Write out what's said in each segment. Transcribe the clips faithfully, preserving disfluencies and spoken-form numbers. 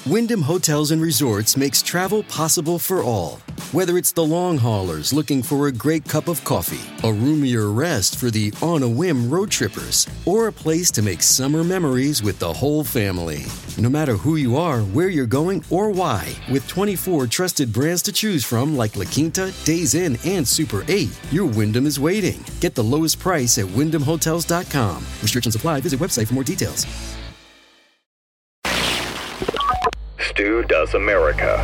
Wyndham Hotels and Resorts makes travel possible for all. Whether it's the long haulers looking for a great cup of coffee, a roomier rest for the on-a-whim road trippers, or a place to make summer memories with the whole family. No matter who you are, where you're going, or why, with twenty-four trusted brands to choose from like La Quinta, Days Inn, and Super eight, your Wyndham is waiting. Get the lowest price at wyndham hotels dot com. Restrictions apply. Visit website for more details. Stu Does America.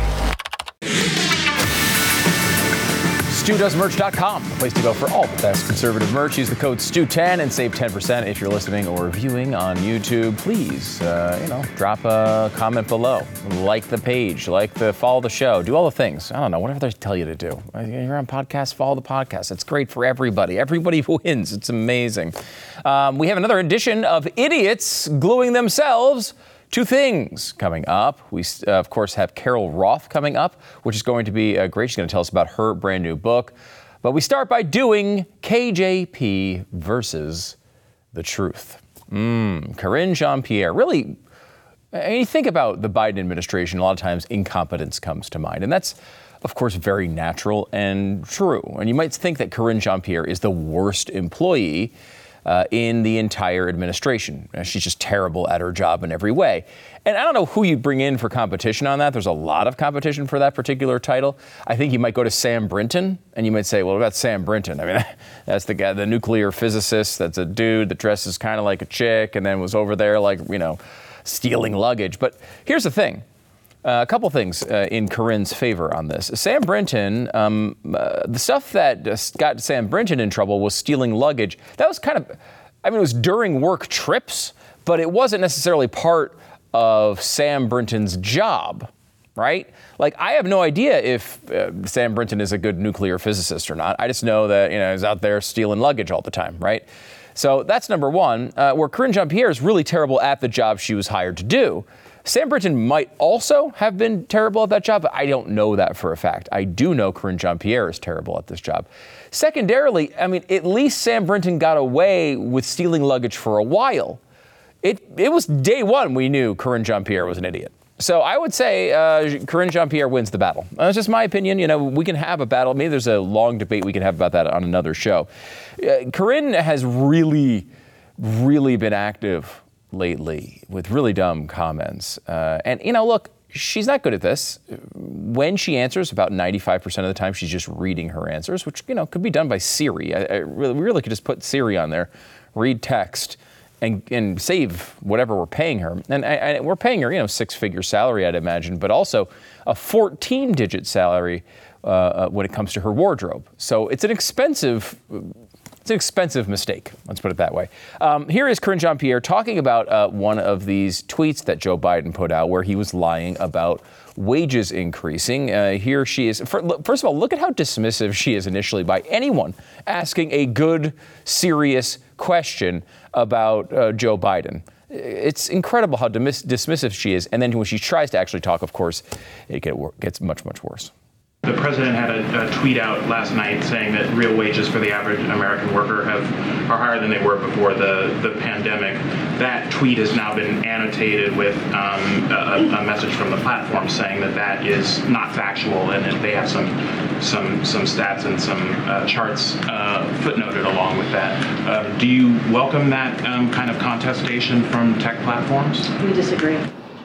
Stu Does Merch dot com, the place to go for all the best conservative merch. Use the code Stu ten and save ten percent if you're listening or viewing on YouTube. Please, uh, you know, drop a comment below. Like the page, like the, follow the show, do all the things. I don't know, whatever they tell you to do. You're on podcast, follow the podcast. It's great for everybody. Everybody wins. It's amazing. Um, we have another edition of Idiots Gluing Themselves to Things coming up. We, uh, of course, have Carol Roth coming up, which is going to be uh, great. She's going to tell us about her brand new book. But we start by doing K J P versus the truth. Mm, Karine Jean-Pierre. Really, when you think about the Biden administration, a lot of times incompetence comes to mind. And that's, of course, very natural and true. And you might think that Karine Jean-Pierre is the worst employee Uh, in the entire administration. She's just terrible at her job in every way. And I don't know who you'd bring in for competition on that. There's a lot of competition for that particular title. I think you might go to Sam Brinton, and you might say, well, what about Sam Brinton? I mean, that's the guy, the nuclear physicist. That's a dude that dresses kind of like a chick and then was over there like, you know, stealing luggage. But here's the thing. Uh, a couple things uh, in Karine's favor on this. Sam Brinton, um, uh, the stuff that uh, got Sam Brinton in trouble was stealing luggage. That was kind of, I mean, it was during work trips, but it wasn't necessarily part of Sam Brinton's job, right? Like, I have no idea if uh, Sam Brinton is a good nuclear physicist or not. I just know that, you know, he's out there stealing luggage all the time, right? So that's number one, uh, where Karine Jean-Pierre is really terrible at the job she was hired to do. Sam Brinton might also have been terrible at that job, but I don't know that for a fact. I do know Karine Jean-Pierre is terrible at this job. Secondarily, I mean, at least Sam Brinton got away with stealing luggage for a while. It it was day one we knew Karine Jean-Pierre was an idiot. So I would say uh, Karine Jean-Pierre wins the battle. That's just my opinion. You know, we can have a battle. Maybe there's a long debate we can have about that on another show. Uh, Karine has really, really been active lately with really dumb comments. Uh, and, you know, look, she's not good at this. When she answers, about ninety-five percent of the time, she's just reading her answers, which, you know, could be done by Siri. I, I really, we really could just put Siri on there, read text, and, and save whatever we're paying her. And, and we're paying her, you know, six-figure salary, I'd imagine, but also a fourteen-digit salary uh, when it comes to her wardrobe. So it's an expensive It's an expensive mistake. Let's put it that way. Um, here is Karine Jean-Pierre talking about uh, one of these tweets that Joe Biden put out where he was lying about wages increasing. Uh, here she is. First of all, look at how dismissive she is initially by anyone asking a good, serious question about uh, Joe Biden. It's incredible how dismiss- dismissive she is. And then when she tries to actually talk, of course, it get, gets much, much worse. The president had a, a tweet out last night saying that real wages for the average American worker have are higher than they were before the, the pandemic. That tweet has now been annotated with um, a, a message from the platform saying that that is not factual, and that they have some some some stats and some uh, charts uh, footnoted along with that. Uh, do you welcome that um, kind of contestation from tech platforms? We disagree.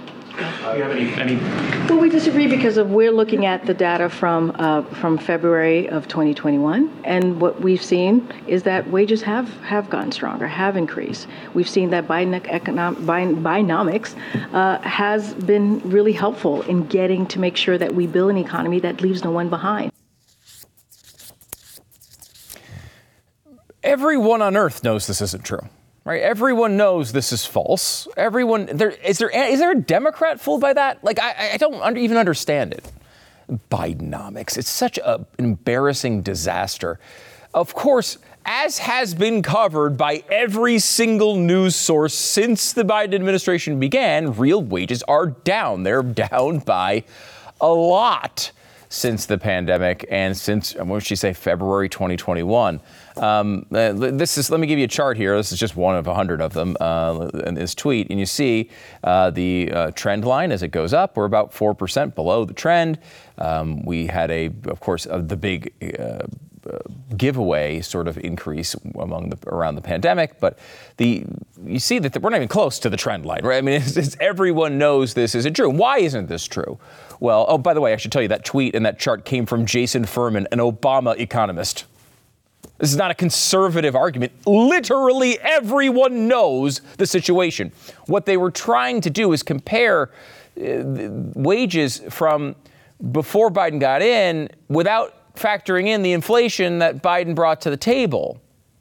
Do you have any, any? Well, we disagree because of we're looking at the data from uh, from February of twenty twenty-one, and what we've seen is that wages have, have gotten stronger, have increased. We've seen that Biden economic, Biden, Bidenomics uh, has been really helpful in getting to make sure that we build an economy that leaves no one behind. Everyone on earth knows this isn't true. Right? Everyone knows this is false. Everyone, there is there is there a Democrat fooled by that? Like, I, I don't under, even understand it. Bidenomics. It's such a, an embarrassing disaster. Of course, as has been covered by every single news source since the Biden administration began, real wages are down. They're down by a lot. since the pandemic and since, what would she say, February twenty twenty-one. Um, this is, let me give you a chart here. This is just one of a hundred of them uh, in this tweet. And you see uh, the uh, trend line as it goes up. We're about four percent below the trend. Um, we had a, of course, uh, the big uh, Uh, giveaway sort of increase among the around the pandemic, but the you see that the, we're not even close to the trend line, right? I mean, it's, it's, everyone knows this isn't true. Why isn't this true? Well, oh, by the way, I should tell you that tweet and that chart came from Jason Furman, an Obama economist. This is not a conservative argument. Literally everyone knows the situation. What they were trying to do is compare uh, wages from before Biden got in without factoring in the inflation that Biden brought to the table,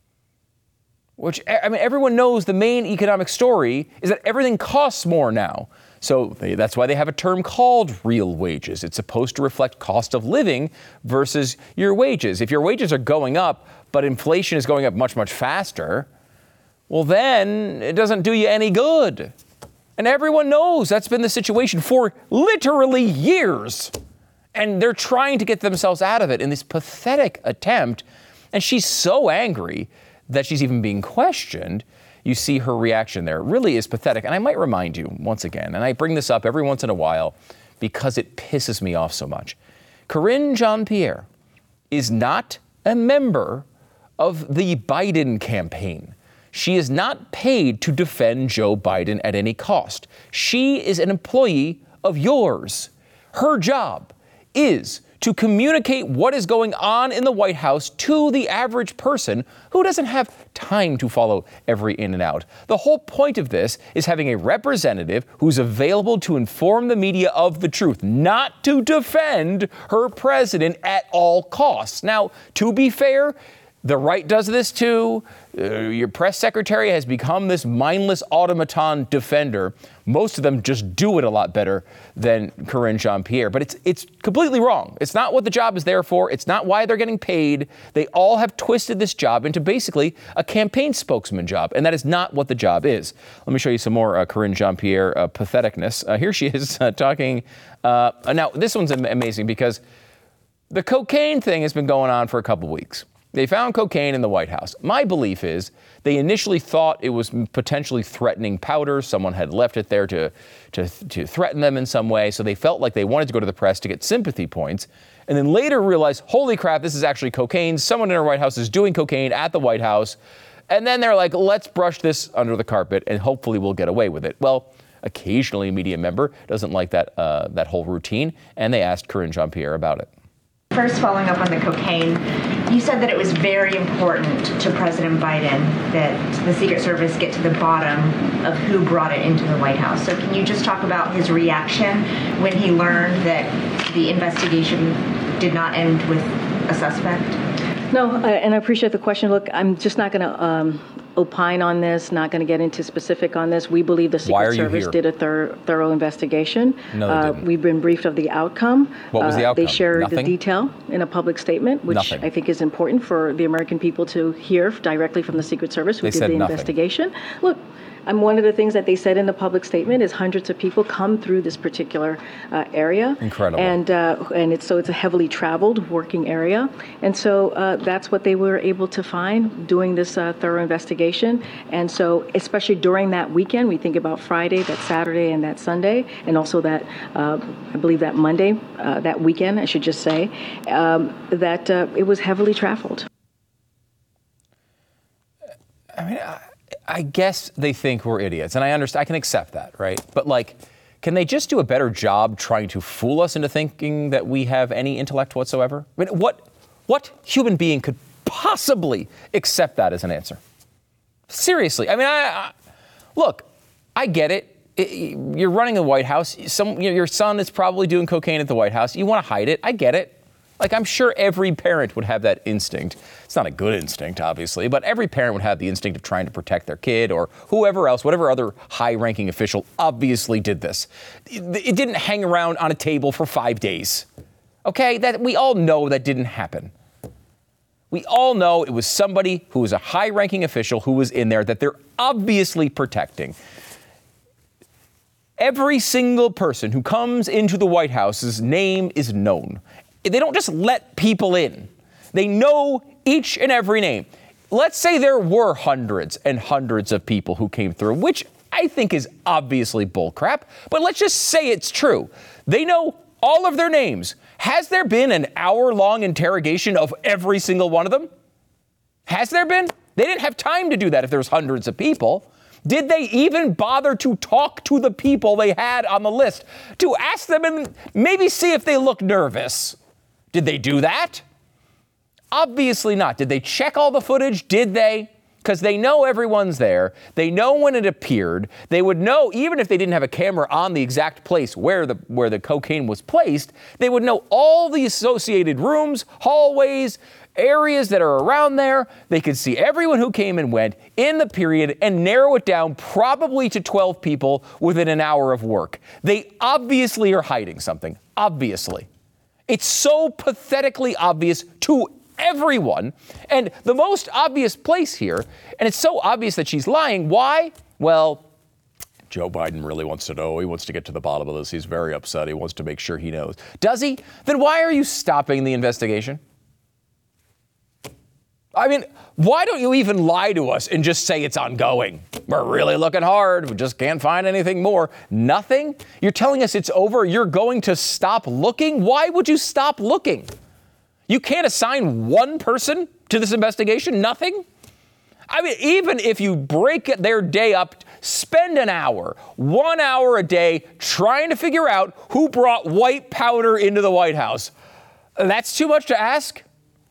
which, I mean, everyone knows the main economic story is that everything costs more now. So they, that's why they have a term called real wages. It's supposed to reflect cost of living versus your wages. If your wages are going up, but inflation is going up much, much faster, well, then it doesn't do you any good. And everyone knows that's been the situation for literally years. And they're trying to get themselves out of it in this pathetic attempt. And she's so angry that she's even being questioned. You see her reaction there. It really is pathetic. And I might remind you once again, and I bring this up every once in a while because it pisses me off so much. Karine Jean-Pierre is not a member of the Biden campaign. She is not paid to defend Joe Biden at any cost. She is an employee of yours. Her job is to communicate what is going on in the White House to the average person who doesn't have time to follow every in and out. The whole point of this is having a representative who's available to inform the media of the truth, not to defend her president at all costs. Now, to be fair, the right does this too. Uh, your press secretary has become this mindless automaton defender. Most of them just do it a lot better than Karine Jean-Pierre. But it's it's completely wrong. It's not what the job is there for. It's not why they're getting paid. They all have twisted this job into basically a campaign spokesman job. And that is not what the job is. Let me show you some more uh, Karine Jean-Pierre uh, patheticness. Uh, here she is uh, talking. Uh, now, this one's amazing because the cocaine thing has been going on for a couple weeks. They found cocaine in the White House. My belief is they initially thought it was potentially threatening powder. Someone had left it there to, to, to threaten them in some way. So they felt like they wanted to go to the press to get sympathy points. And then later realized, holy crap, this is actually cocaine. Someone in our White House is doing cocaine at the White House. And then they're like, let's brush this under the carpet and hopefully we'll get away with it. Well, occasionally a media member doesn't like that, uh, that whole routine. And they asked Karine Jean-Pierre about it. First, following up on the cocaine, you said that it was very important to President Biden that the Secret Service get to the bottom of who brought it into the White House. So can you just talk about his reaction when he learned that the investigation did not end with a suspect? No, uh, and I appreciate the question. Look, I'm just not going to um, opine on this, not going to get into specific on this. We believe the Secret Service did a thir- thorough investigation. No, they uh, didn't. We've been briefed of the outcome. What was the outcome? Uh, they shared Nothing? the detail in a public statement, which Nothing. I think is important for the American people to hear directly from the Secret Service, who They did said the nothing. investigation. Look, Um, one of the things that they said in the public statement is hundreds of people come through this particular uh, area. Incredible. And uh, and it's so it's a heavily traveled working area. And so uh, that's what they were able to find doing this uh, thorough investigation. And so especially during that weekend, we think about Friday, that Saturday, and that Sunday, and also that, uh, I believe that Monday, uh, that weekend, I should just say, um, that uh, it was heavily traveled. I mean, I, I guess they think we're idiots, and I understand. I can accept that, right? But like, can they just do a better job trying to fool us into thinking that we have any intellect whatsoever? I mean, what what human being could possibly accept that as an answer? Seriously, I mean, I, I look, I get it. It. You're running the White House. Some your son is probably doing cocaine at the White House. You want to hide it. I get it. Like, I'm sure every parent would have that instinct. It's not a good instinct, obviously, but every parent would have the instinct of trying to protect their kid or whoever else, whatever other high-ranking official obviously did this. It, it didn't hang around on a table for five days. Okay? That we all know that didn't happen. We all know it was somebody who was a high-ranking official who was in there that they're obviously protecting. Every single person who comes into the White House's name is known. they don't just let people in. They know each and every name. Let's say there were hundreds and hundreds of people who came through, which I think is obviously bullcrap, but let's just say it's true. They know all of their names. Has there been an hour-long interrogation of every single one of them? Has there been? They didn't have time to do that if there's hundreds of people. Did they even bother to talk to the people they had on the list to ask them and maybe see if they look nervous? Did they do that? Obviously not. Did they check all the footage? Did they? Because they know everyone's there. They know when it appeared. They would know, even if they didn't have a camera on the exact place where the where the cocaine was placed, they would know all the associated rooms, hallways, areas that are around there. They could see everyone who came and went in the period and narrow it down probably to twelve people within an hour of work. They obviously are hiding something. Obviously. It's so pathetically obvious to everyone. And the most obvious place here, and it's so obvious that she's lying. Why? Well, Joe Biden really wants to know. He wants to get to the bottom of this. He's very upset. He wants to make sure he knows. Does he? Then why are you stopping the investigation? I mean, why don't you even lie to us and just say it's ongoing? We're really looking hard. We just can't find anything more. Nothing? You're telling us it's over. You're going to stop looking? Why would you stop looking? You can't assign one person to this investigation? Nothing? I mean, even if you break their day up, spend an hour, one hour a day trying to figure out who brought white powder into the White House. That's too much to ask?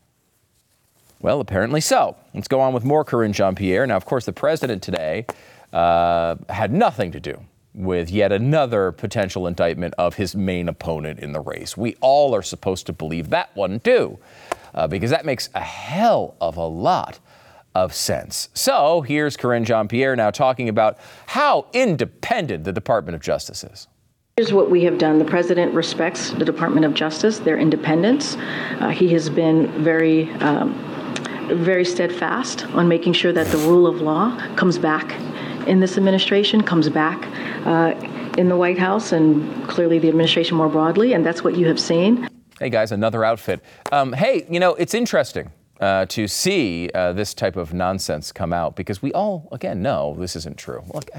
Well, apparently so. Let's go on with more Karine Jean-Pierre. Now, of course, the president today uh, had nothing to do with yet another potential indictment of his main opponent in the race. We all are supposed to believe that one, too, uh, because that makes a hell of a lot of sense. So here's Karine Jean-Pierre now talking about how independent the Department of Justice is. Here's what we have done. The president respects the Department of Justice, their independence. Uh, he has been very, um, very steadfast on making sure that the rule of law comes back in this administration, comes back uh, in the White House, and clearly the administration more broadly, and that's what you have seen. Hey, guys, another outfit. Um, hey, you know, it's interesting uh, to see uh, this type of nonsense come out, because we all, again, know this isn't true. Look,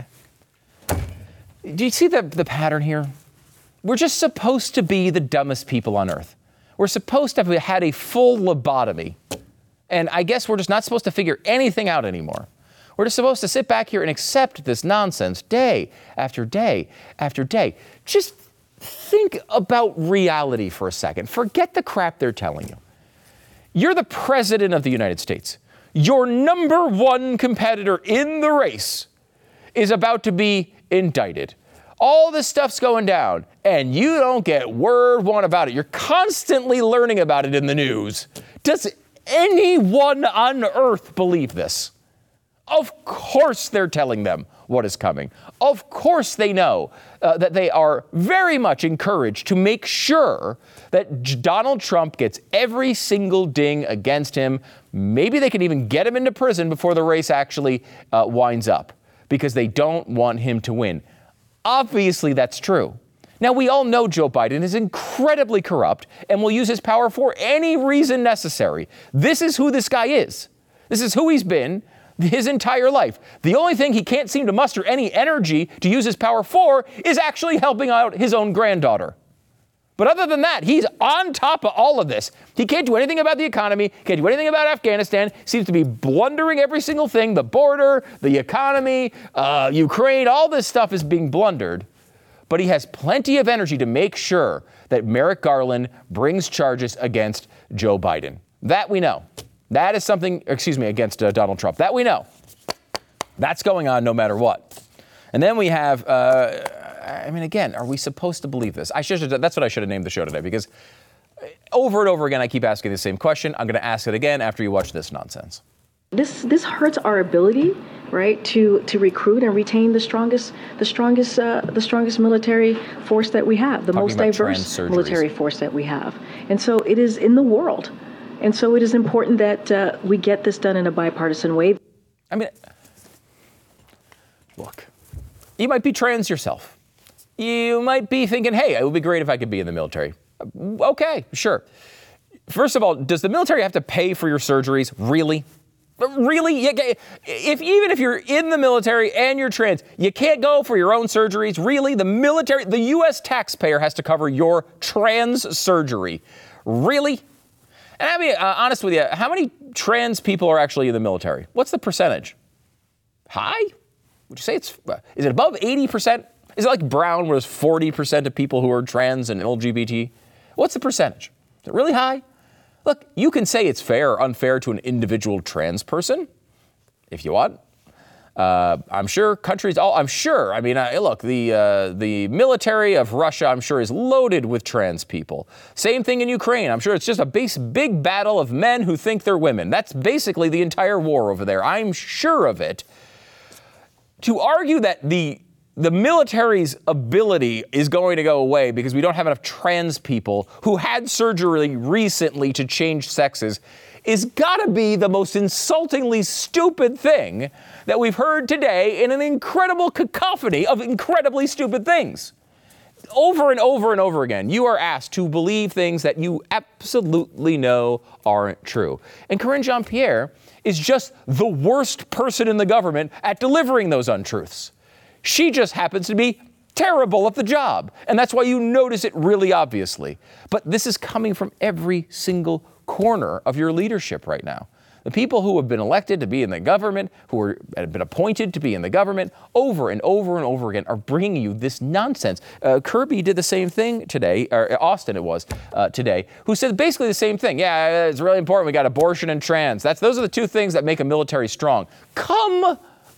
do you see the, the pattern here? We're just supposed to be the dumbest people on earth. We're supposed to have had a full lobotomy, and I guess we're just not supposed to figure anything out anymore. We're just supposed to sit back here and accept this nonsense day after day after day. Just think about reality for a second. Forget the crap they're telling you. You're the president of the United States. Your number one competitor in the race is about to be indicted. All this stuff's going down, and you don't get word one about it. You're constantly learning about it in the news. Does anyone on earth believe this? Of course they're telling them what is coming. Of course they know uh, that they are very much encouraged to make sure that J- Donald Trump gets every single ding against him. Maybe they can even get him into prison before the race actually uh, winds up, because they don't want him to win. Obviously, that's true. Now, we all know Joe Biden is incredibly corrupt and will use his power for any reason necessary. This is who this guy is. This is who he's been his entire life. The only thing he can't seem to muster any energy to use his power for is actually helping out his own granddaughter. But other than that, he's on top of all of this. He can't do anything about the economy, can't do anything about Afghanistan, seems to be blundering every single thing, the border, the economy, uh, Ukraine, all this stuff is being blundered. But he has plenty of energy to make sure that Merrick Garland brings charges against Joe Biden. That we know. That is something, excuse me, against uh, Donald Trump. That we know. That's going on no matter what. And then we have, uh, I mean, again, are we supposed to believe this? I should have, that's what I should have named the show today, because over and over again, I keep asking the same question. I'm going to ask it again after you watch this nonsense. This this hurts our ability, right, to to recruit and retain the strongest the strongest uh, the strongest military force that we have, the Talking most diverse military force that we have, and so it is in the world. And so it is important that uh, we get this done in a bipartisan way. I mean, look, you might be trans yourself. You might be thinking, hey, it would be great if I could be in the military. Okay, sure. First of all, does the military have to pay for your surgeries? Really? Really? If even if you're in the military and you're trans, you can't go for your own surgeries? Really? The military, the U S taxpayer has to cover your trans surgery? Really? And I'll be uh, honest with you, how many trans people are actually in the military? What's the percentage? High? Would you say it's, is it above eighty percent? Is it like Brown, where there's forty percent of people who are trans and L G B T? What's the percentage? Is it really high? Look, you can say it's fair or unfair to an individual trans person if you want. Uh, I'm sure countries, all I'm sure, I mean, uh, look, the uh, the military of Russia, I'm sure, is loaded with trans people. Same thing in Ukraine. I'm sure it's just a base, big battle of men who think they're women. That's basically the entire war over there. I'm sure of it. To argue that the the military's ability is going to go away because we don't have enough trans people who had surgery recently to change sexes is gotta be the most insultingly stupid thing that we've heard today in an incredible cacophony of incredibly stupid things. Over and over and over again, you are asked to believe things that you absolutely know aren't true. And Karine Jean-Pierre is just the worst person in the government at delivering those untruths. She just happens to be terrible at the job. And that's why you notice it really obviously. But this is coming from every single corner of your leadership right now. The people who have been elected to be in the government, who are, have been appointed to be in the government, over and over and over again are bringing you this nonsense. Uh, Kirby did the same thing today, or Austin it was, uh, today, who said basically the same thing. Yeah, it's really important. We got abortion and trans. That's, those are the two things that make a military strong. Come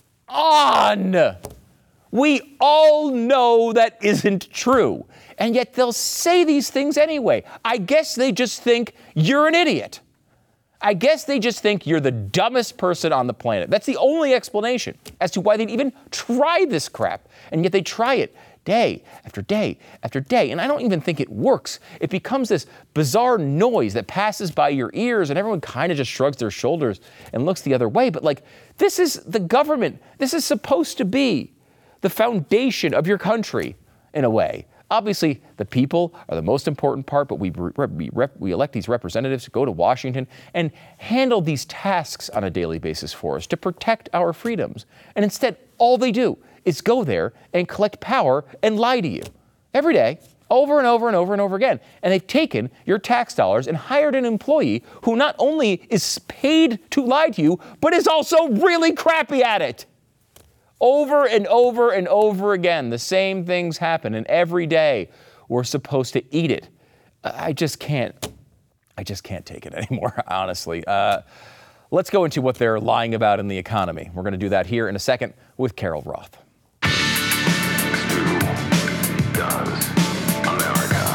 on! We all know that isn't true. And yet they'll say these things anyway. I guess they just think you're an idiot. I guess they just think you're the dumbest person on the planet. That's the only explanation as to why they'd even try this crap. And yet they try it day after day after day. And I don't even think it works. It becomes this bizarre noise that passes by your ears and everyone kind of just shrugs their shoulders and looks the other way. But like, this is the government. This is supposed to be the foundation of your country, in a way. Obviously, the people are the most important part, but we, we, we elect these representatives to go to Washington and handle these tasks on a daily basis for us to protect our freedoms. And instead, all they do is go there and collect power and lie to you every day, over and over and over and over again. And they've taken your tax dollars and hired an employee who not only is paid to lie to you, but is also really crappy at it. Over and over and over again, the same things happen, and every day we're supposed to eat it. I just can't, I just can't take it anymore, honestly. Uh, let's go into what they're lying about in the economy. We're going to do that here in a second with Carol Roth. Stu does America.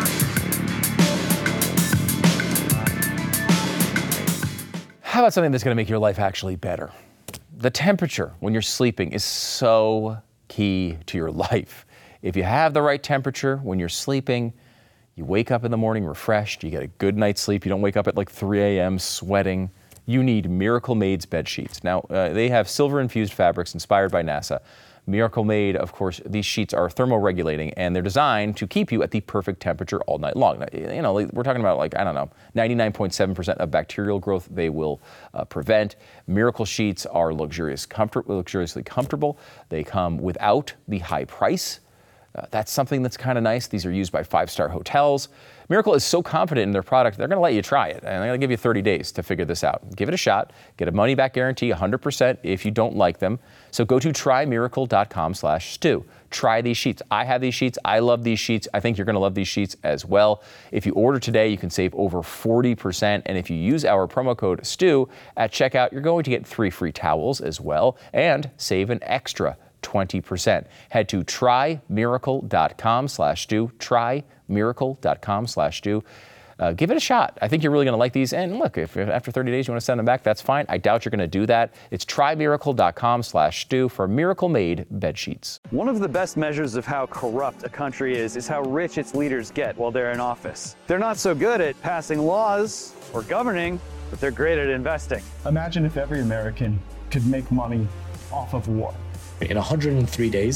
How about something that's going to make your life actually better? The temperature when you're sleeping is so key to your life. If you have the right temperature when you're sleeping, you wake up in the morning refreshed, you get a good night's sleep, you don't wake up at like three a.m. sweating. You need Miracle Made's bed sheets. Now, uh, they have silver-infused fabrics inspired by NASA. Miracle Made, of course, these sheets are thermoregulating, and they're designed to keep you at the perfect temperature all night long. Now, you know, we're talking about like, I don't know, ninety-nine point seven percent of bacterial growth they will uh, prevent. Miracle sheets are luxurious comfort, luxuriously comfortable. They come without the high price. Uh, that's something that's kind of nice. These are used by five-star hotels. Miracle is so confident in their product, they're going to let you try it. And they're going to give you thirty days to figure this out. Give it a shot. Get a money-back guarantee, one hundred percent if you don't like them. So go to try miracle dot com slash stew. Try these sheets. I have these sheets. I love these sheets. I think you're going to love these sheets as well. If you order today, you can save over forty percent. And if you use our promo code STEW at checkout, you're going to get three free towels as well and save an extra twenty percent. Head to try miracle dot com slash stew. try miracle dot com slash stew. Uh, give it a shot. I think you're really going to like these. And look, if after thirty days you want to send them back, that's fine. I doubt you're going to do that. It's try miracle dot com slash stew for Miracle Made bed sheets. One of the best measures of how corrupt a country is is how rich its leaders get while they're in office. They're not so good at passing laws or governing, but they're great at investing. Imagine if every American could make money off of war. In one hundred three days,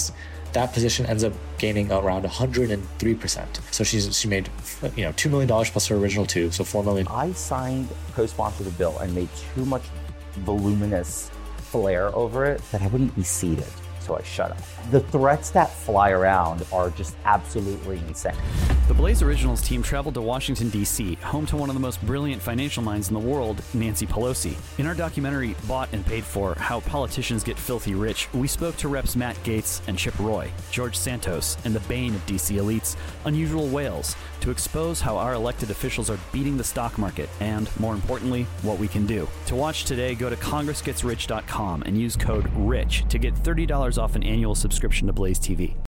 that position ends up gaining around one hundred three percent. So she's she made, you know, two million dollars plus her original two, so four million dollars. I signed, co-sponsored a bill and made too much voluminous flair over it that I wouldn't be seated. So I shut up. The threats that fly around are just absolutely insane. The Blaze Originals team traveled to Washington, D C, home to one of the most brilliant financial minds in the world, Nancy Pelosi. In our documentary, Bought and Paid For, How Politicians Get Filthy Rich, we spoke to Reps Matt Gaetz and Chip Roy, George Santos, and the bane of D C elites, Unusual Whales, to expose how our elected officials are beating the stock market and, more importantly, what we can do. To watch today, go to congress gets rich dot com and use code RICH to get thirty dollars off an annual subscription to Blaze T V.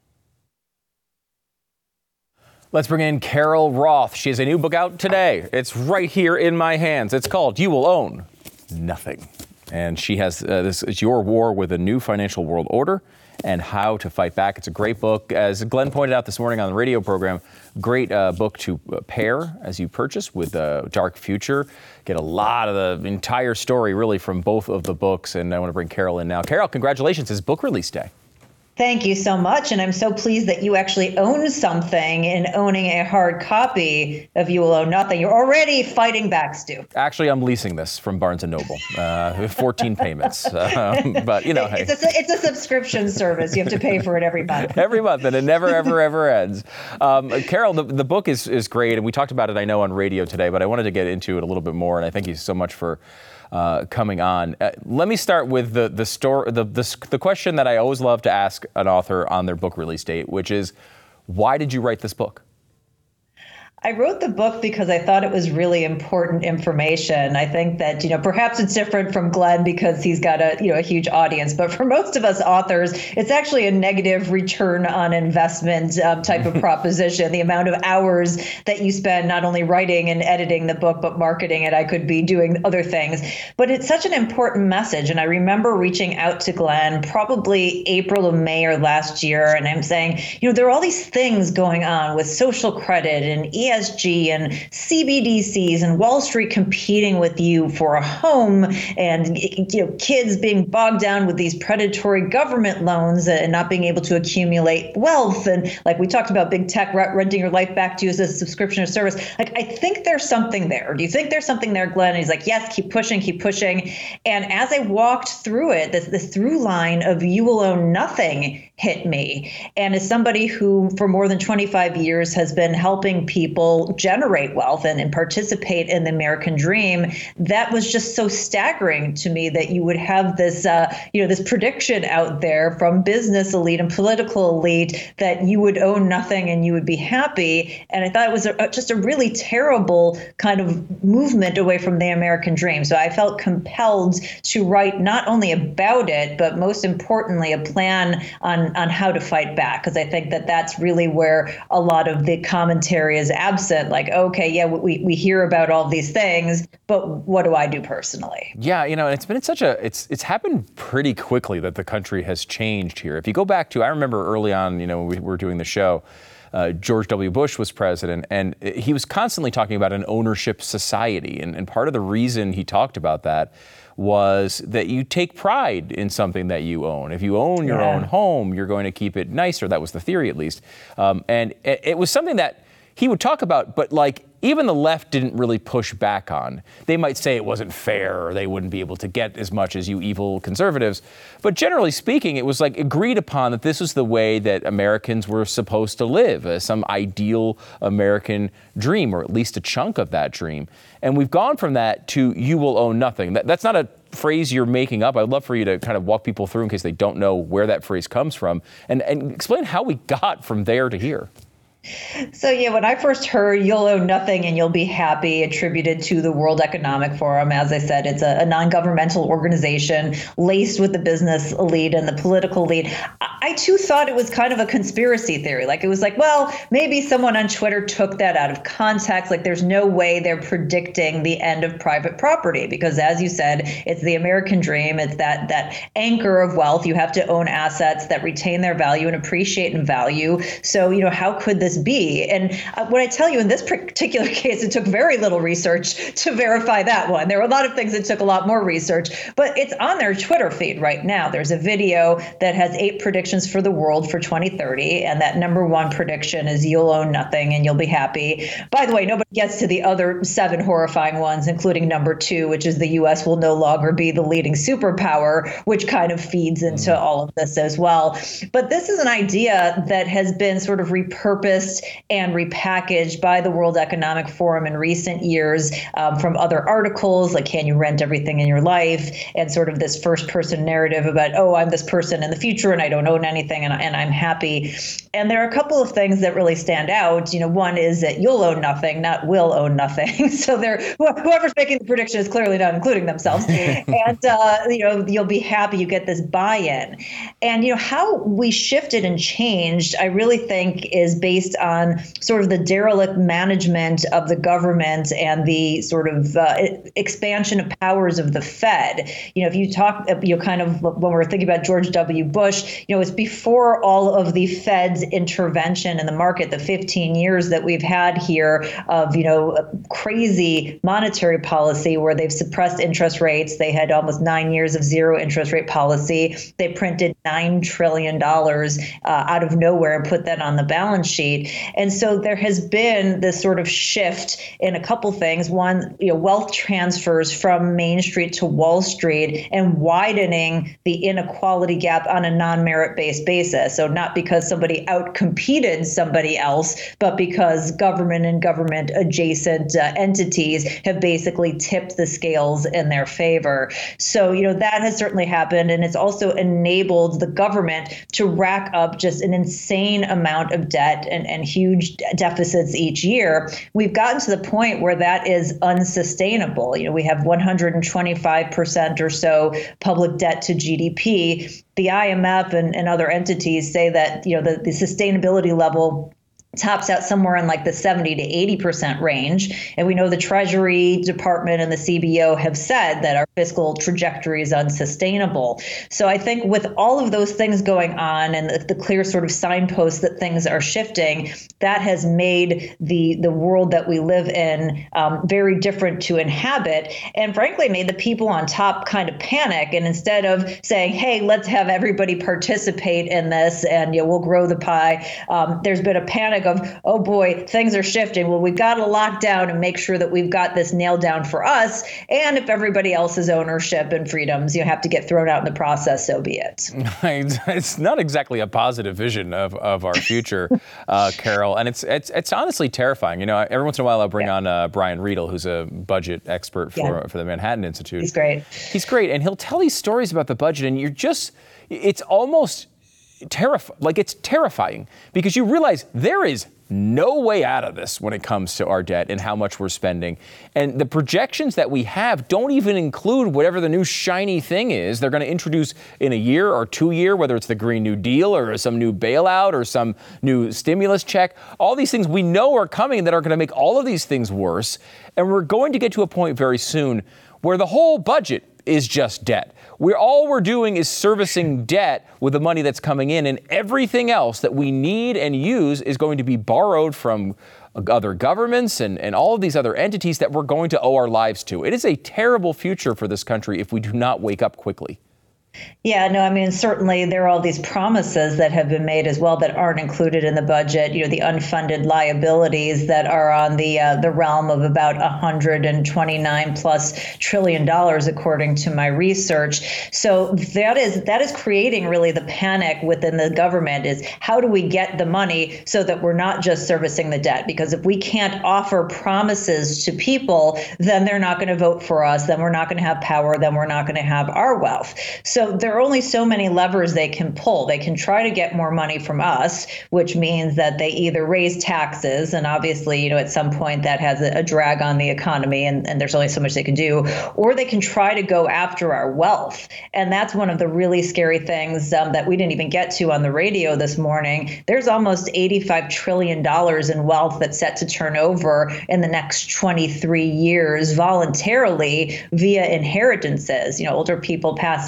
Let's bring in Carol Roth. She has a new book out today. It's right here in my hands. It's called You Will Own Nothing. And she has uh, this is Your War with a New Financial World Order and How to Fight Back. It's a great book. As Glenn pointed out this morning on the radio program, great uh, book to pair as you purchase with uh, Dark Future. Get a lot of the entire story really from both of the books. And I want to bring Carol in now. Carol, congratulations. It's book release day. Thank you so much. And I'm so pleased that you actually own something in owning a hard copy of You Will Own Nothing. You're already fighting back, Stu. Actually, I'm leasing this from Barnes and Noble. Uh, fourteen payments. Um, but, you know, hey. It's a, it's a subscription service. You have to pay for it every month. Every month, and it never, ever, ever ends. Um, Carol, the, the book is, is great. And we talked about it, I know, on radio today, but I wanted to get into it a little bit more. And I thank you so much for Uh, coming on. Uh, let me start with the the story, the, the the question that I always love to ask an author on their book release date, which is, why did you write this book? I wrote the book because I thought it was really important information. I think that, you know, perhaps it's different from Glenn because he's got a, you know, a huge audience. But for most of us authors, it's actually a negative return on investment um, type of proposition. The amount of hours that you spend not only writing and editing the book, but marketing it. I could be doing other things. But it's such an important message. And I remember reaching out to Glenn probably April or May or last year. And I'm saying, you know, there are all these things going on with social credit and E S G and C B D Cs and Wall Street competing with you for a home, and, you know, kids being bogged down with these predatory government loans and not being able to accumulate wealth. And like we talked about big tech renting your life back to you as a subscription or service. Like, I think there's something there. Do you think there's something there, Glenn? And he's like, yes, keep pushing, keep pushing. And as I walked through it, this, this through line of You Will Own Nothing hit me. And as somebody who for more than twenty-five years has been helping people generate wealth and, and participate in the American dream, that was just so staggering to me that you would have this, uh, you know, this prediction out there from business elite and political elite that you would own nothing and you would be happy. And I thought it was a, just a really terrible kind of movement away from the American dream. So I felt compelled to write not only about it, but most importantly, a plan on, on how to fight back, because I think that that's really where a lot of the commentary is absent. Like, okay, yeah, we, we hear about all these things, but what do I do personally? Yeah, you know, and it's been such a, it's it's happened pretty quickly that the country has changed here. If you go back to, I remember early on, you know, when we were doing the show, uh, George W. Bush was president, and he was constantly talking about an ownership society. And, and part of the reason he talked about that was that you take pride in something that you own. If you own your yeah. own home, you're going to keep it nicer. That was the theory, at least. Um, and it, it was something that he would talk about, but like even the left didn't really push back on. They might say it wasn't fair, or they wouldn't be able to get as much as you evil conservatives. But generally speaking, it was like agreed upon that this was the way that Americans were supposed to live, uh, some ideal American dream, or at least a chunk of that dream. And we've gone from that to You Will Own Nothing. That, that's not a phrase you're making up. I'd love for you to kind of walk people through in case they don't know where that phrase comes from, and, and explain how we got from there to here. So, yeah, when I first heard You'll Own Nothing and You'll Be Happy attributed to the World Economic Forum, as I said, it's a, a non-governmental organization laced with the business elite and the political elite. I, I, too, thought it was kind of a conspiracy theory. Like, it was like, well, maybe someone on Twitter took that out of context. Like, there's no way they're predicting the end of private property because, as you said, it's the American dream. It's that that anchor of wealth. You have to own assets that retain their value and appreciate in value. So, you know, how could this this be? And uh, what I tell you in this particular case, it took very little research to verify that one. There were a lot of things that took a lot more research, but it's on their Twitter feed right now. There's a video that has eight predictions for the world for twenty thirty, and that number one prediction is you'll own nothing and you'll be happy. By the way, nobody gets to the other seven horrifying ones, including number two, which is the U S will no longer be the leading superpower, which kind of feeds into all of this as well. But this is an idea that has been sort of repurposed and repackaged by the World Economic Forum in recent years um, from other articles, like can you rent everything in your life, and sort of this first person narrative about, oh, I'm this person in the future and I don't own anything and, and I'm happy. And there are a couple of things that really stand out. You know, one is that you'll own nothing, not will own nothing. So they're, whoever's making the prediction is clearly not including themselves. And, uh, you know, you'll be happy you get this buy-in. And, you know, how we shifted and changed, I really think, is based on sort of the derelict management of the government and the sort of uh, expansion of powers of the Fed. You know, if you talk, you know, kind of when we're thinking about George W. Bush, you know, it's before all of the Fed's intervention in the market, the fifteen years that we've had here of, you know, crazy monetary policy where they've suppressed interest rates. They had almost nine years of zero interest rate policy. They printed nine trillion dollars uh, out of nowhere and put that on the balance sheet. And so there has been this sort of shift in a couple things. One, you know, wealth transfers from Main Street to Wall Street and widening the inequality gap on a non-merit based basis. So not because somebody outcompeted somebody else, but because government and government adjacent uh, entities have basically tipped the scales in their favor. So, you know, that has certainly happened. And it's also enabled the government to rack up just an insane amount of debt and, and huge deficits each year. We've gotten to the point where that is unsustainable. You know, we have one hundred twenty-five percent or so public debt to G D P. The I M F and, and other entities say that, you know, the, the sustainability level tops out somewhere in like the seventy to eighty percent range. And we know the Treasury Department and the C B O have said that our fiscal trajectory is unsustainable. So I think with all of those things going on and the, the clear sort of signposts that things are shifting, that has made the, the world that we live in um, very different to inhabit, and frankly made the people on top kind of panic. And instead of saying, hey, let's have everybody participate in this and, you know, we'll grow the pie, um, there's been a panic of, oh boy, things are shifting. Well, we've got to lock down and make sure that we've got this nailed down for us. And if everybody else's ownership and freedoms, you know, have to get thrown out in the process, so be it. It's not exactly a positive vision of, of our future, uh, Carol. And it's, it's it's honestly terrifying. You know, every once in a while I'll bring yeah. on uh, Brian Riedel, who's a budget expert for, yeah. for the Manhattan Institute. He's great. He's great. And he'll tell these stories about the budget, and you're just, it's almost terrifying. Like, it's terrifying because you realize there is no way out of this when it comes to our debt and how much we're spending. And the projections that we have don't even include whatever the new shiny thing is they're going to introduce in a year or two year, whether it's the Green New Deal or some new bailout or some new stimulus check. All these things we know are coming that are going to make all of these things worse. And we're going to get to a point very soon where the whole budget is just debt. We're all we're doing is servicing debt with the money that's coming in, and everything else that we need and use is going to be borrowed from other governments and, and all of these other entities that we're going to owe our lives to. It is a terrible future for this country if we do not wake up quickly. Yeah, no, I mean, certainly there are all these promises that have been made as well that aren't included in the budget. You know, the unfunded liabilities that are on the uh, the realm of about one hundred twenty-nine plus trillion dollars, according to my research. So that is that is creating really the panic within the government is how do we get the money so that we're not just servicing the debt? Because if we can't offer promises to people, then they're not going to vote for us. Then we're not going to have power. Then we're not going to have our wealth. So there are only so many levers they can pull. They can try to get more money from us, which means that they either raise taxes, and obviously, you know, at some point that has a, a drag on the economy, and, and there's only so much they can do, or they can try to go after our wealth. And that's one of the really scary things um, that we didn't even get to on the radio this morning. There's almost eighty-five trillion dollars in wealth that's set to turn over in the next twenty-three years voluntarily via inheritances, you know, older people passing on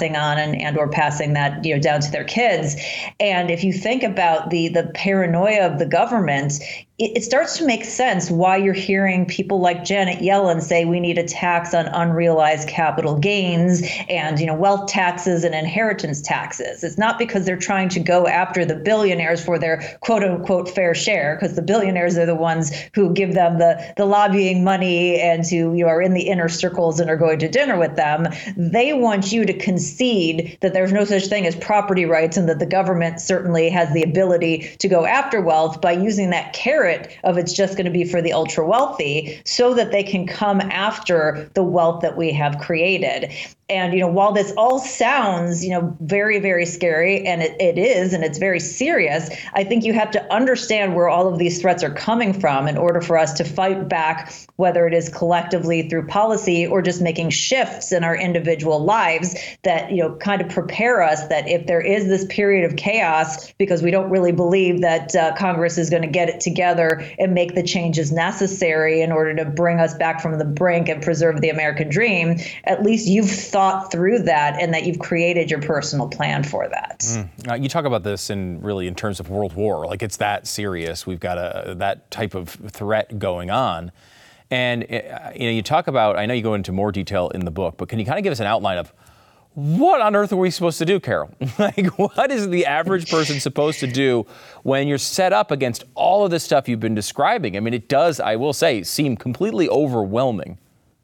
children and or passing that, you know, down to their kids. And if you think about the the paranoia of the government, it, it starts to make sense why you're hearing people like Janet Yellen say we need a tax on unrealized capital gains and, you know, wealth taxes and inheritance taxes. It's not because they're trying to go after the billionaires for their quote unquote fair share, because the billionaires are the ones who give them the, the lobbying money and who, you know, are in the inner circles and are going to dinner with them. They want you to concede that there's no such thing as property rights and that the government certainly has the ability to go after wealth by using that carrot of it's just going to be for the ultra wealthy so that they can come after the wealth that we have created. And, you know, while this all sounds, you know, very, very scary, and it, it is, and it's very serious, I think you have to understand where all of these threats are coming from in order for us to fight back, whether it is collectively through policy or just making shifts in our individual lives that, you know, kind of prepare us that if there is this period of chaos, because we don't really believe that uh, Congress is going to get it together and make the changes necessary in order to bring us back from the brink and preserve the American dream, at least you've thought through that and that you've created your personal plan for that. Mm. Uh, you talk about this in really in terms of World War, like it's that serious. We've got a that type of threat going on. And uh, you know, you talk about, I know you go into more detail in the book, but can you kind of give us an outline of what on earth are we supposed to do, Carol? Like, what is the average person supposed to do when you're set up against all of this stuff you've been describing? I mean, it does, I will say, seem completely overwhelming.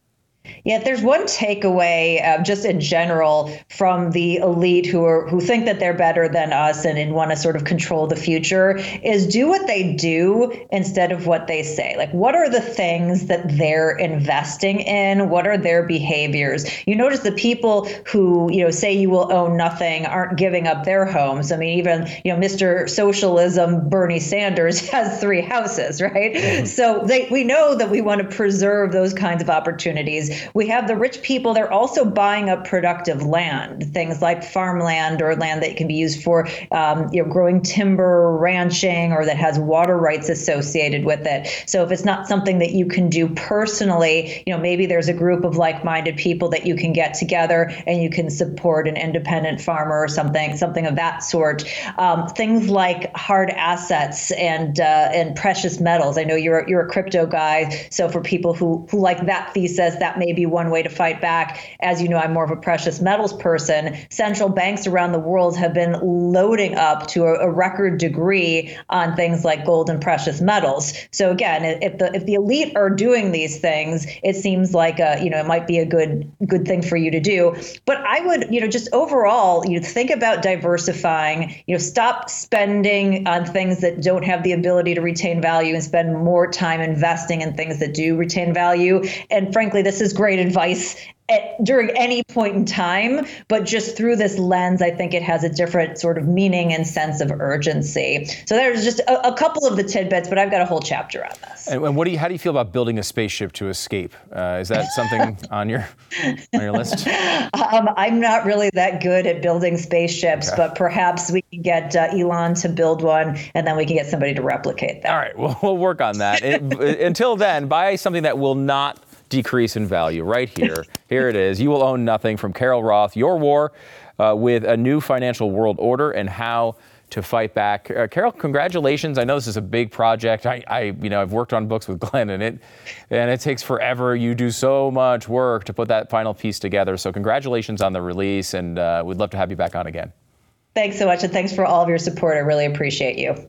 Yeah, if there's one takeaway uh, just in general from the elite who are who think that they're better than us and, and want to sort of control the future is do what they do instead of what they say. Like, what are the things that they're investing in? What are their behaviors? You notice the people who, you know, say you will own nothing aren't giving up their homes. I mean, even, you know, Mister Socialism, Bernie Sanders has three houses, right? Mm-hmm. So they, we know that we want to preserve those kinds of opportunities. We have the rich people. They're also buying up productive land, things like farmland or land that can be used for um, you know, growing timber, ranching, or that has water rights associated with it. So if it's not something that you can do personally, you know, maybe there's a group of like-minded people that you can get together and you can support an independent farmer or something, something of that sort. Um, things like hard assets and uh, and precious metals. I know you're you're a crypto guy, so for people who who like that thesis, that may be one way to fight back. As you know, I'm more of a precious metals person. Central banks around the world have been loading up to a, a record degree on things like gold and precious metals. So again, if the if the elite are doing these things, it seems like a, you know, it might be a good good thing for you to do. But I would, you know, just overall, you know, think about diversifying. You know, stop spending on things that don't have the ability to retain value and spend more time investing in things that do retain value. And frankly, this is great advice at, during any point in time, but just through this lens, I think it has a different sort of meaning and sense of urgency. So there's just a, a couple of the tidbits, but I've got a whole chapter on this. And, and what do you, how do you feel about building a spaceship to escape? Uh, is that something on your on your list? Um, I'm not really that good at building spaceships, okay. But perhaps we can get uh, Elon to build one, and then we can get somebody to replicate that. All right, well, we'll work on that. It, until then, buy something that will not decrease in value right here. Here it is. You will own nothing from Carol Roth, Your War uh, with a New Financial World Order and How to Fight Back. Uh, Carol, congratulations. I know this is a big project. I, I, you know, I've worked on books with Glenn and it, and it takes forever. You do so much work to put that final piece together. So congratulations on the release, and uh, we'd love to have you back on again. Thanks so much, and thanks for all of your support. I really appreciate you.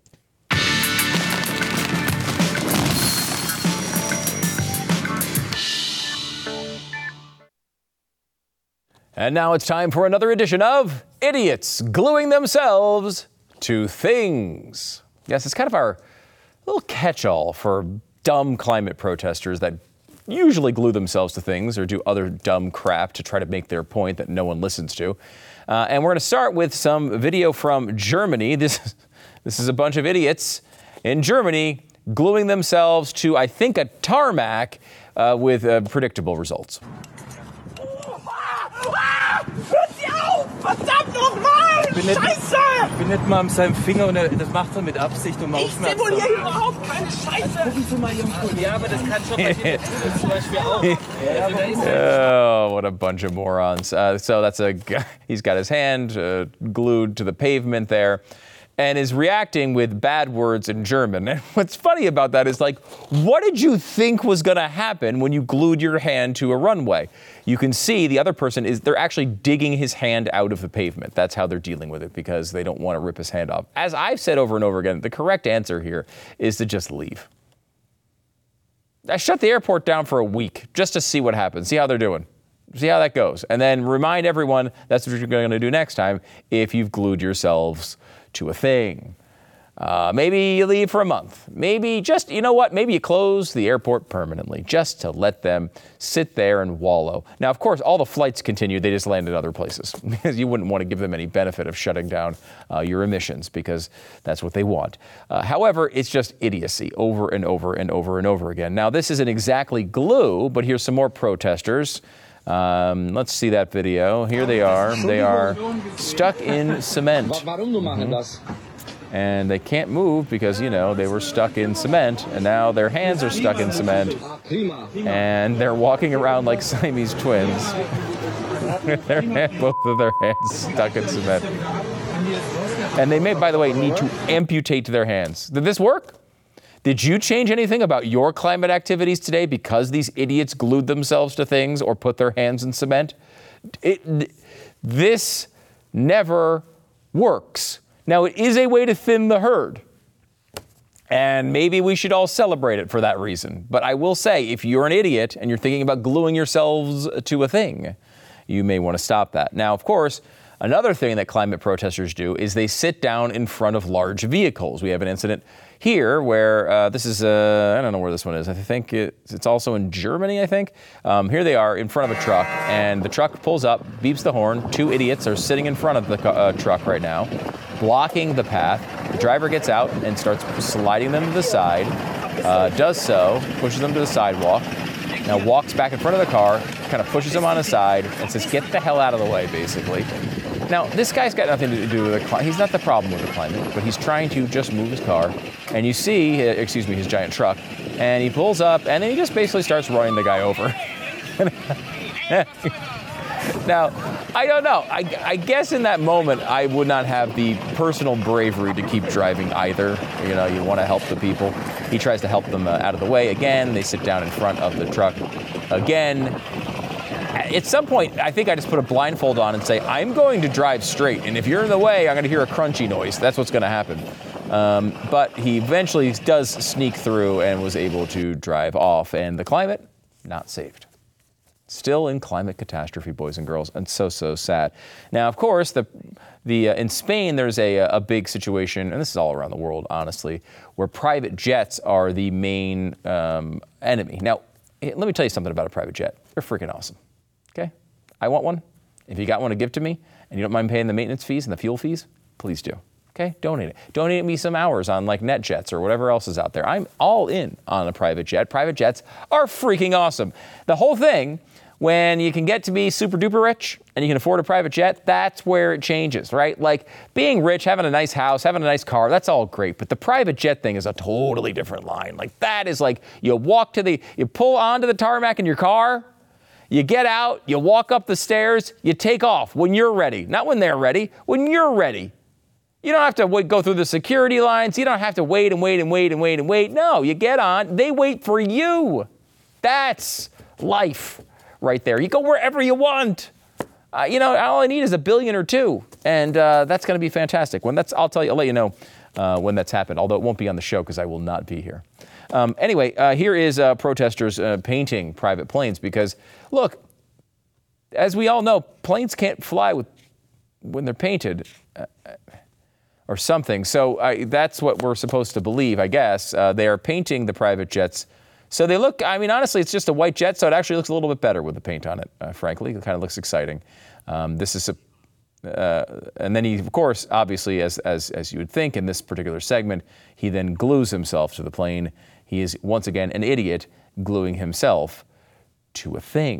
And now it's time for another edition of Idiots Gluing Themselves to Things. Yes, it's kind of our little catch-all for dumb climate protesters that usually glue themselves to things or do other dumb crap to try to make their point that no one listens to. Uh, and we're going to start with some video from Germany. This, this is a bunch of idiots in Germany gluing themselves to, I think, a tarmac uh, with uh, predictable results. Hört sie auf! Verdammt nochmal! Scheiße! Ich bin nicht mal an seinem Finger und er, das macht er mit Absicht, um Ich simuliere überhaupt keine Scheiße! Oh, what a bunch of morons. Uh, so that's a guy, he's got his hand uh, glued to the pavement there and is reacting with bad words in German. And what's funny about that is, like, what did you think was going to happen when you glued your hand to a runway? You can see the other person is, they're actually digging his hand out of the pavement. That's how they're dealing with it, because they don't want to rip his hand off. As I've said over and over again, the correct answer here is to just leave. I shut the airport down for a week just to see what happens, see how they're doing, see how that goes. And then remind everyone that's what you're going to do next time if you've glued yourselves to a thing. Uh, maybe you leave for a month. Maybe just, you know what, maybe you close the airport permanently just to let them sit there and wallow. Now, of course, all the flights continue. They just land at other places because you wouldn't want to give them any benefit of shutting down uh, your emissions, because that's what they want. Uh, however, it's just idiocy over and over and over and over again. Now, this isn't exactly glue, but here's some more protesters. Um, let's see that video. Here they are. They are stuck in cement. Mm-hmm. And they can't move because, you know, they were stuck in cement, and now their hands are stuck in cement, and they're walking around like Siamese twins. Their hand, both of their hands stuck in cement. And they may, by the way, need to amputate their hands. Did this work? Did you change anything about your climate activities today because these idiots glued themselves to things or put their hands in cement? It, this never works. Now, it is a way to thin the herd, and maybe we should all celebrate it for that reason. But I will say, if you're an idiot and you're thinking about gluing yourselves to a thing, you may want to stop that. Now, of course, another thing that climate protesters do is they sit down in front of large vehicles. We have an incident here where uh, this is, uh, I don't know where this one is. I think it's, it's also in Germany, I think. Um, here they are in front of a truck, and the truck pulls up, beeps the horn. Two idiots are sitting in front of the uh, truck right now, blocking the path. The driver gets out and starts sliding them to the side, uh, does so, pushes them to the sidewalk, now walks back in front of the car, kind of pushes them on the side, and says, get the hell out of the way, basically. Now, this guy's got nothing to do with the climate. He's not the problem with the climate, but he's trying to just move his car. And you see, excuse me, his giant truck, and he pulls up, and then he just basically starts running the guy over. Now, I don't know. I, I guess in that moment, I would not have the personal bravery to keep driving either. You know, you want to help the people. He tries to help them uh, out of the way. Again, they sit down in front of the truck. Again, at some point, I think I just put a blindfold on and say, I'm going to drive straight. And if you're in the way, I'm going to hear a crunchy noise. That's what's going to happen. Um, but he eventually does sneak through and was able to drive off. And the climate, not saved. Still in climate catastrophe, boys and girls, and so, so sad. Now, of course, the the uh, in Spain, there's a, a big situation, and this is all around the world, honestly, where private jets are the main um, enemy. Now, let me tell you something about a private jet. They're freaking awesome, okay? I want one. If you got one to give to me, and you don't mind paying the maintenance fees and the fuel fees, please do, okay? Donate it. Donate me some hours on, like, NetJets or whatever else is out there. I'm all in on a private jet. Private jets are freaking awesome. The whole thing, when you can get to be super duper rich and you can afford a private jet, that's where it changes, right? Like, being rich, having a nice house, having a nice car, that's all great. But the private jet thing is a totally different line. Like, that is like, you walk to the, you pull onto the tarmac in your car, you get out, you walk up the stairs, you take off when you're ready. Not when they're ready, when you're ready. You don't have to wait, go through the security lines. You don't have to wait and wait and wait and wait and wait. No, you get on, they wait for you. That's life. Right there. You go wherever you want. Uh, you know, all I need is a billion or two, and uh, that's going to be fantastic. When that's, I'll tell you, I'll let you know uh, when that's happened, although it won't be on the show because I will not be here. Um, anyway, uh, here is uh, protesters uh, painting private planes because, look, as we all know, planes can't fly with when they're painted uh, or something. So uh, that's what we're supposed to believe, I guess. Uh, they are painting the private jets. So they look, I mean, honestly, it's just a white jet, so it actually looks a little bit better with the paint on it, uh, frankly. It kind of looks exciting. Um, this is a, uh, and then he, of course, obviously, as, as, as you would think in this particular segment, he then glues himself to the plane. He is, once again, an idiot gluing himself to a thing.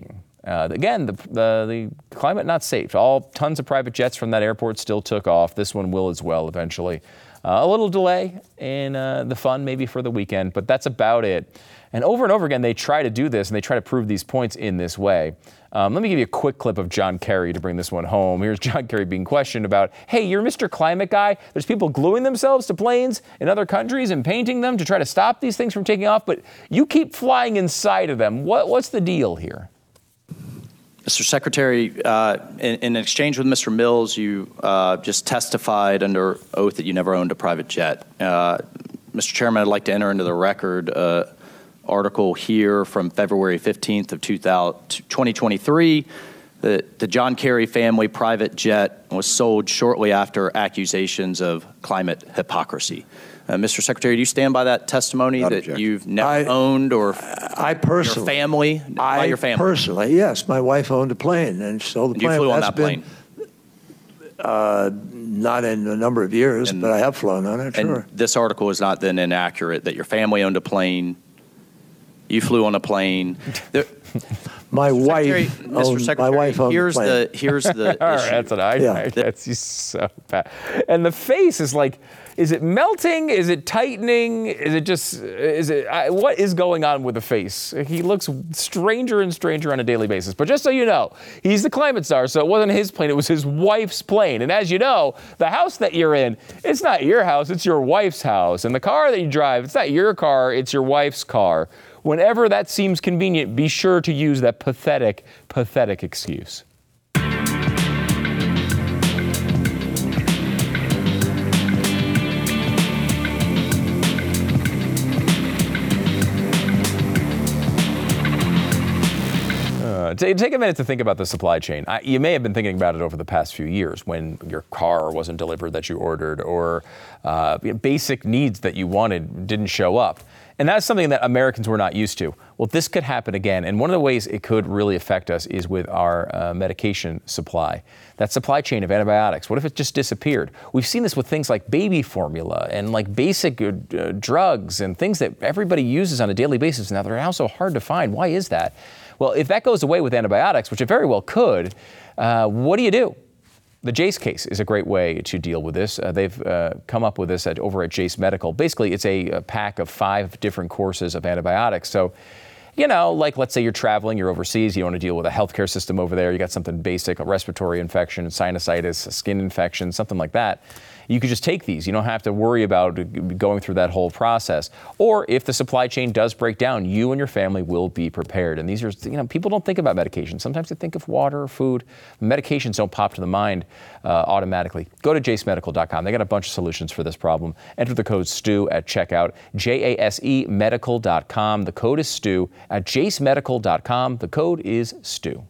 Uh, again, the, the the climate not safe. All tons of private jets from that airport still took off. This one will as well eventually. Uh, a little delay in uh, the fun maybe for the weekend, but that's about it. And over and over again, they try to do this and they try to prove these points in this way. Um, let me give you a quick clip of John Kerry to bring this one home. Here's John Kerry being questioned about, hey, you're Mister Climate guy. There's people gluing themselves to planes in other countries and painting them to try to stop these things from taking off, but you keep flying inside of them. What, what's the deal here? Mister Secretary, uh, in, in exchange with Mister Mills, you uh, just testified under oath that you never owned a private jet. Uh, Mister Chairman, I'd like to enter into the record uh, article here from February fifteenth of twenty twenty-three. The, the John Kerry family private jet was sold shortly after accusations of climate hypocrisy. Uh, Mister Secretary, do you stand by that testimony Not that objection. you've never I, owned or I personally, your family? I by your family? personally, yes. My wife owned a plane and sold the And plane. you flew on That's that been, plane? Uh, not in a number of years, And- but I have flown on it, And sure. this article is not then inaccurate, that your family owned a plane, you flew on a plane. There, My Secretary, wife Mister owned, Secretary, my wife owned here's the plane. the here's the All right, issue. that's what I, Yeah. I that's just so bad. And the face is like, is it melting? Is it tightening? Is it just, is it, I, what is going on with the face? He looks stranger and stranger on a daily basis. But just so you know, he's the climate czar, so it wasn't his plane, it was his wife's plane. And as you know, the house that you're in, it's not your house, it's your wife's house. And the car that you drive, it's not your car, it's your wife's car. Whenever that seems convenient, be sure to use that pathetic, pathetic excuse. Uh, t- take a minute to think about the supply chain. I, you may have been thinking about it over the past few years when your car wasn't delivered that you ordered, or uh, basic needs that you wanted didn't show up. And that's something that Americans were not used to. Well, this could happen again. And one of the ways it could really affect us is with our uh, medication supply. That supply chain of antibiotics, what if it just disappeared? We've seen this with things like baby formula and like basic uh, drugs and things that everybody uses on a daily basis. Now they're now so hard to find. Why is that? Well, if that goes away with antibiotics, which it very well could, uh, what do you do? The Jase case is a great way to deal with this. Uh, they've uh, come up with this at, over at Jase Medical. Basically, it's a, a pack of five different courses of antibiotics. So, you know, like let's say you're traveling, you're overseas, you want to deal with a healthcare system over there, you got something basic, a respiratory infection, sinusitis, a skin infection, something like that. You could just take these. You don't have to worry about going through that whole process. Or if the supply chain does break down, you and your family will be prepared. And these are, you know, people don't think about medication. Sometimes they think of water or food. Medications don't pop to the mind uh, automatically. Go to jase medical dot com. They got a bunch of solutions for this problem. Enter the code STU at checkout, J A S E medical dot com. The code is STU at jase medical dot com. The code is STU.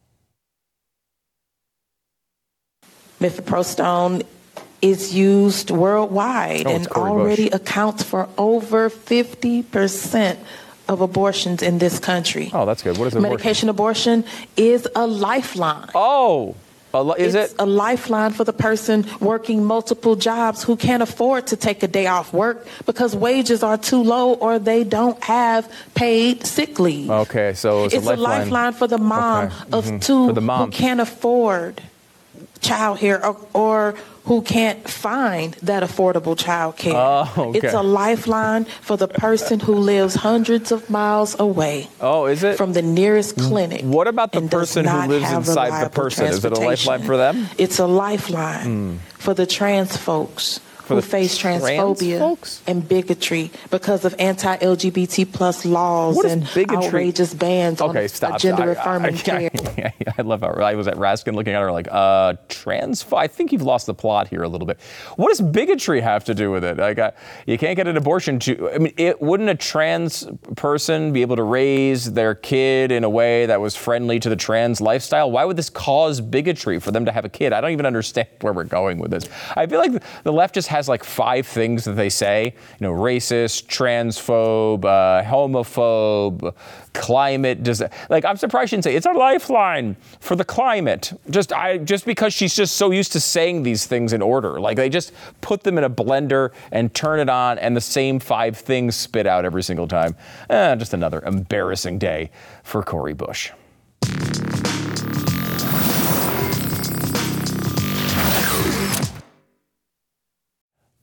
Mifeprostone is used worldwide Oh, and it's Cori already Bush. accounts for over fifty percent of abortions in this country. Oh, that's good. What is it? Medication abortion is a lifeline. Oh, a li- is it's it? a lifeline for the person working multiple jobs who can't afford to take a day off work because wages are too low or they don't have paid sick leave. Okay, so it's, It's a a lifeline, lifeline for the mom Okay. of Mhm. two For the mom. who can't afford childcare or, or who can't find that affordable child care. Oh, okay. It's a lifeline for the person who lives hundreds of miles away Oh, is it? from the nearest clinic. What about the and does person who not lives have inside the reliable person? Is it a transportation. lifeline for them? It's a lifeline for the trans folks For who the face trans transphobia folks? and bigotry because of anti-L G B T plus laws What is and bigotry? outrageous bans Okay, on stop. gender-affirming I, care. I, I, I love how I was at Raskin looking at her like, uh, trans? I think you've lost the plot here a little bit. What does bigotry have to do with it? Like, uh, you can't get an abortion to, I mean, it, wouldn't a trans person be able to raise their kid in a way that was friendly to the trans lifestyle? Why would this cause bigotry for them to have a kid? I don't even understand where we're going with this. I feel like the left just has like five things that they say, you know, racist, transphobe, uh, homophobe, climate, does like, I'm surprised she didn't say it's a lifeline for the climate. Just, I, just because she's just so used to saying these things in order. Like they just put them in a blender and turn it on and the same five things spit out every single time. Eh, just another embarrassing day for Cori Bush.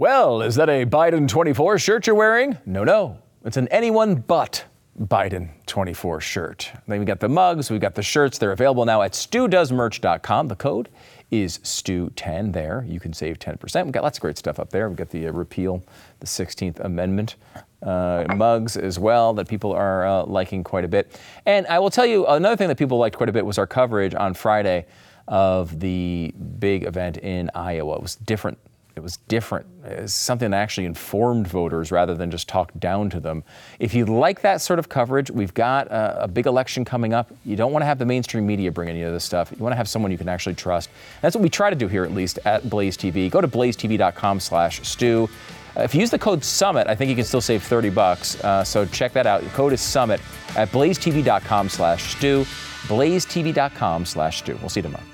Well, is that a Biden twenty-four shirt you're wearing? No, no. It's an anyone but Biden twenty-four shirt. Then we got the mugs, we got the shirts. They're available now at stu does merch dot com. The code is stu ten there. You can save ten percent. We've got lots of great stuff up there. We've got the uh, repeal, the sixteenth Amendment uh, mugs as well that people are uh, liking quite a bit. And I will tell you, another thing that people liked quite a bit was our coverage on Friday of the big event in Iowa. It was different. It was different. It's something that actually informed voters rather than just talked down to them. If you like that sort of coverage, we've got a, a big election coming up. You don't want to have the mainstream media bring any of this stuff. You want to have someone you can actually trust. That's what we try to do here, at least at Blaze T V. Go to blaze t v dot com slash stu. Uh, if you use the code SUMMIT, I think you can still save thirty bucks. Uh, so check that out. The code is SUMMIT at blaze t v dot com slash stu. blaze t v dot com slash stu. We'll see you tomorrow.